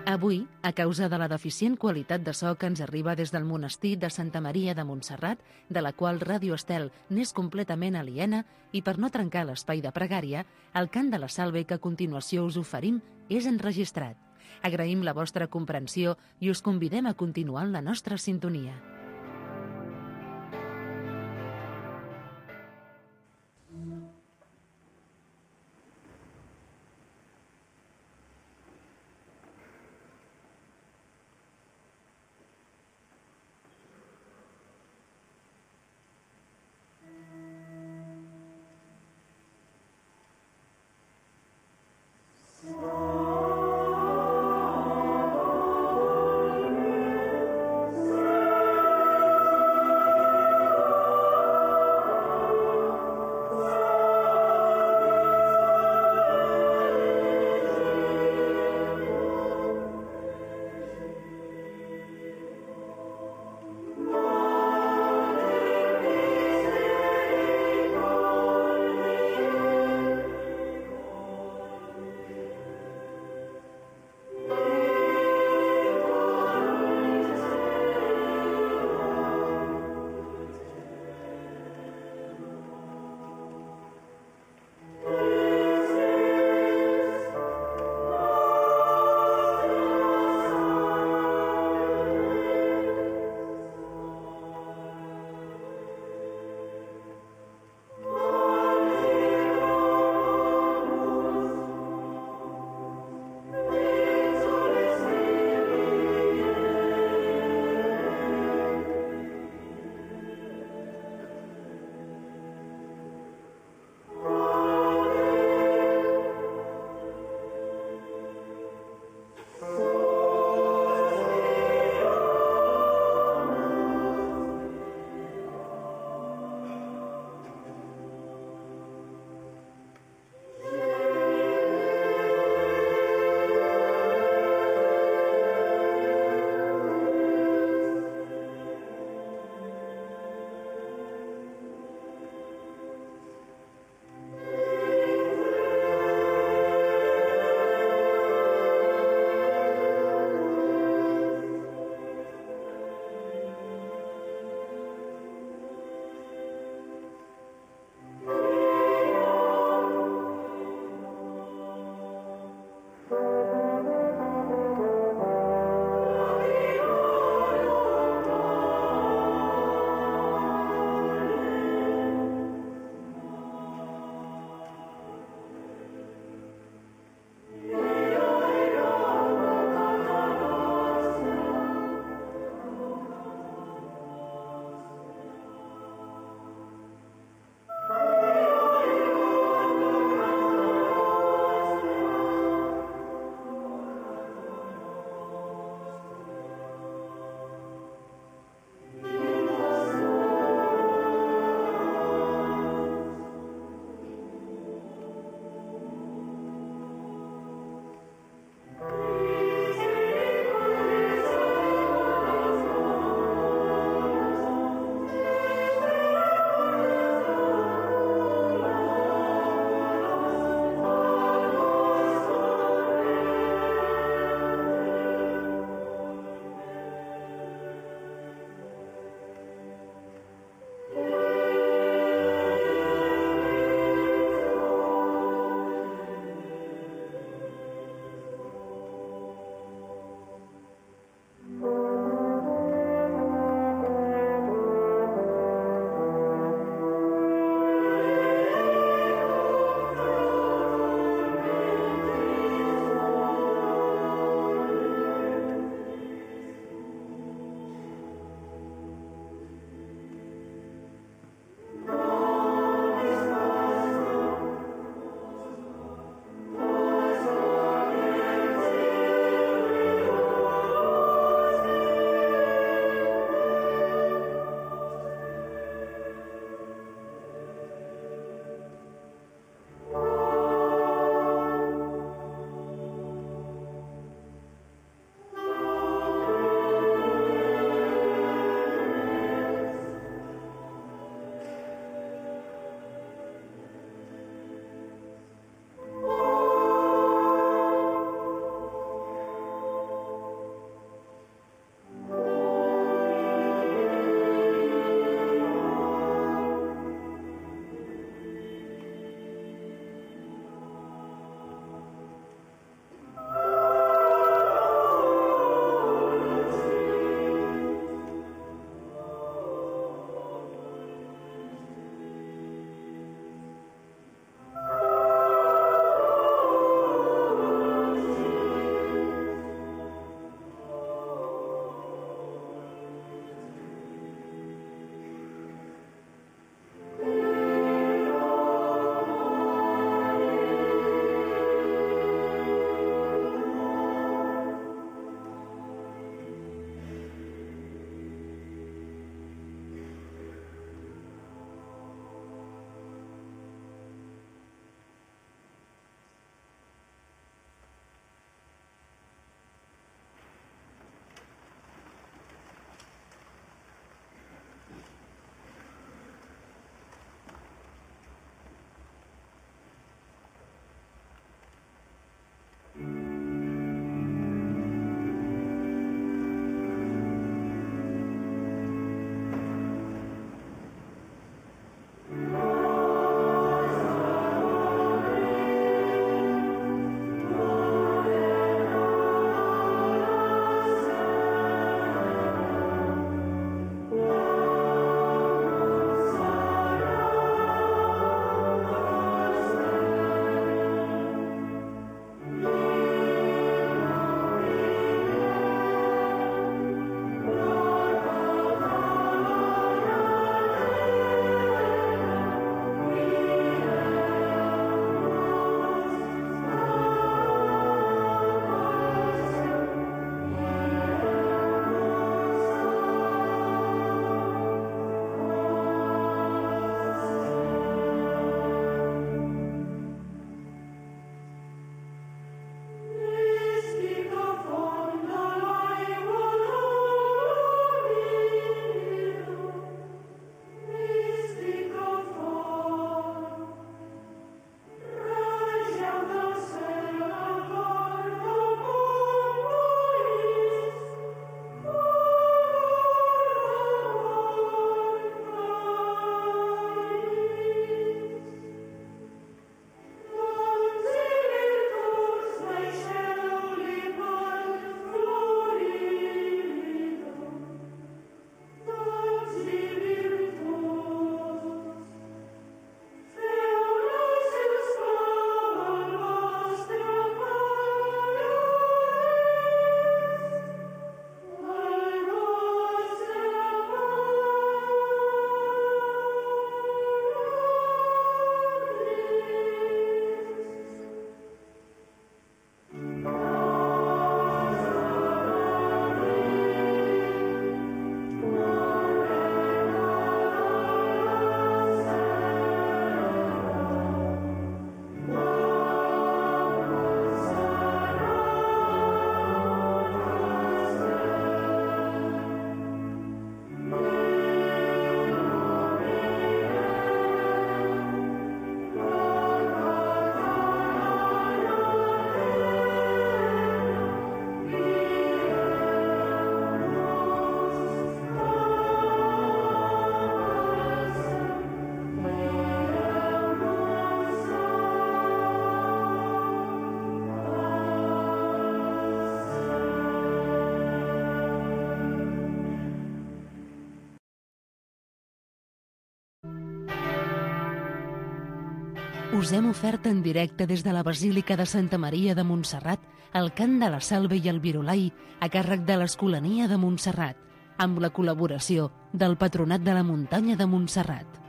Avui, a causa de la deficient qualitat de so que ens arriba des del monestir de Santa Maria de Montserrat, de la qual Ràdio Estel n'és completament aliena, i per no trencar l'espai de pregària, el cant de la salve que a continuació us oferim és enregistrat. Agraïm la vostra comprensió i us convidem a continuar en la nostra sintonia. us hem ofert en directe des de la Basílica de Santa Maria de Montserrat el cant de la Salve i el Virolai a càrrec de l'Escolania de Montserrat, amb la col·laboració del Patronat de la Muntanya de Montserrat.